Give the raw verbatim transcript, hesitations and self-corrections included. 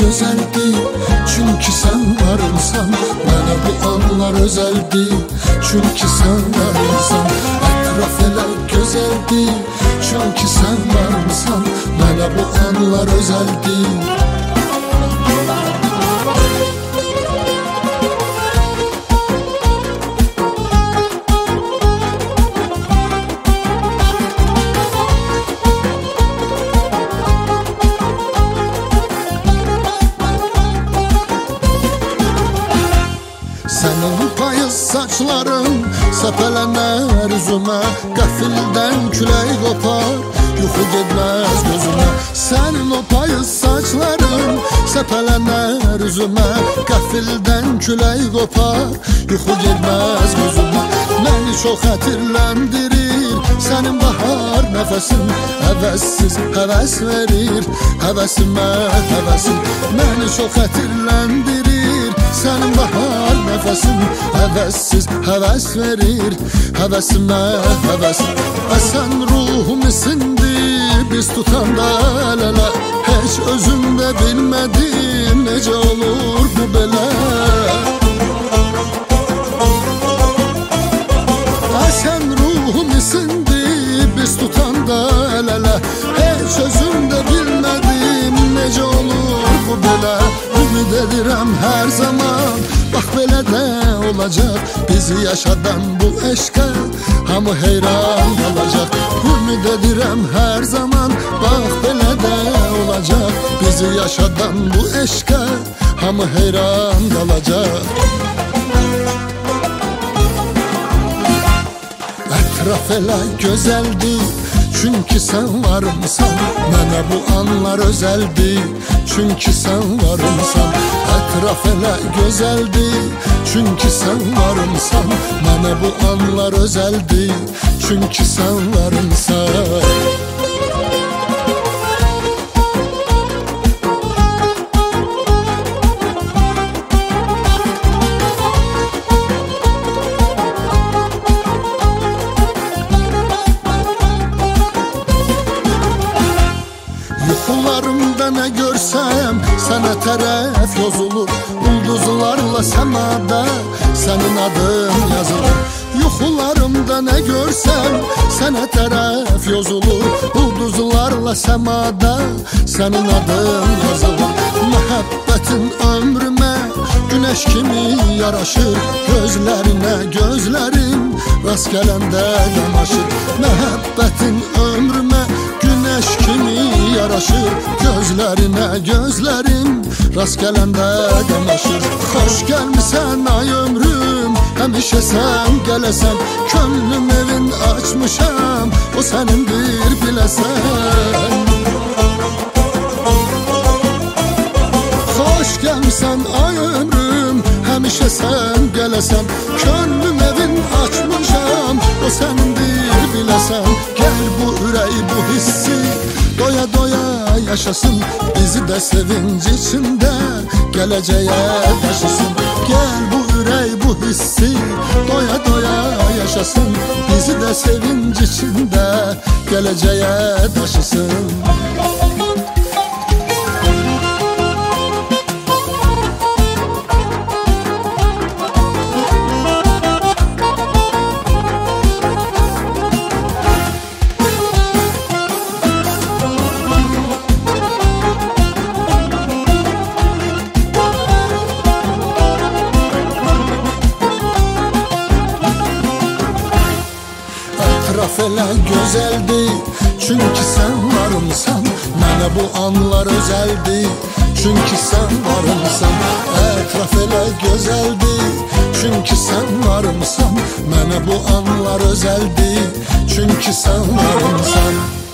gözəldi, çünki sən varımsan. Mənə bu anlar özəldi, çünki sən varımsan. Ətraf elə gözəldi, çünki sən varımsan. Mənə bu anlar özəldi. Sənin payız saçların səpələnər üzümə, qəfildən külək qopar, yuxu getməz gözümə. Sənin o payız saçların səpələnər üzümə, qəfildən külək qopar, yuxu getməz gözümə. Məni çox xətirləndirir sənin bahar nəfəsin, həvəssiz həvəs verir həvəsimə həvəsin. Məni çox xətirləndirir sənin bahar nəfəsin, həvəssiz həvəs verir həvəsimə həvəsin. Əsən ruhum isindi biz tutanda əl-ələ, heç özüm də bilmədim necə olur bu belə. Əsən ruhum isindi biz tutanda əl-ələ, heç özüm də bilmədim necə olur bu belə. Ümid edirəm hər zaman, bax belə də olacaq, bizi yaşadan bu eşqə hamı heyran qalacaq. Ümid edirəm hər zaman, bax belə də olacaq, bizi yaşadan bu eşqə hamı heyran qalacaq. Ətraf elə gözəldi, çünki sən varımsan. Mənə bu anlar özəldi, çünki sən varımsan. Ətraf elə gözəldi, çünki sən varımsan. Mənə bu anlar özəldi, çünki sən varımsan. Yuxularımda nə görsəm sənə tərəf yozulur, ulduzlarla səmada sənin adın yazılır. Yuxularımda nə görsəm sənə tərəf yozulur, ulduzlarla səmada sənin adın yazılır. Məhəbbətin ömrümə günəş kimi yaraşır, gözlərinə gözlərim rast gələndə yamaşır. Məhəbbətin ömrümə günəş kimi yaraşır, gözlərinə gözlərim rast gələndə qamaşır. Xoş gəlmisən ay ömrüm, həmişə sən gələsən, könlüm evin açmışam, o sənindir biləsən. Xoş gəlmisən ay ömrüm, həmişə sən gələsən, könlüm evin açmışam, o sənindir biləsən. Gəl bu ürək bu hissi doya doya yaşasın, bizi də sevinc içində gələcəyə daşısın. Gəl bu ürək bu hissi doya doya yaşasın, bizi də sevinc içində gələcəyə daşısın. Ətraf elə gözəldi, çünki sən varımsan. Mənə bu anlar özəldi, çünki sən varımsan. Ətraf elə gözəldi, çünki sən varımsan. Mənə bu anlar özəldi, çünki sən varımsan.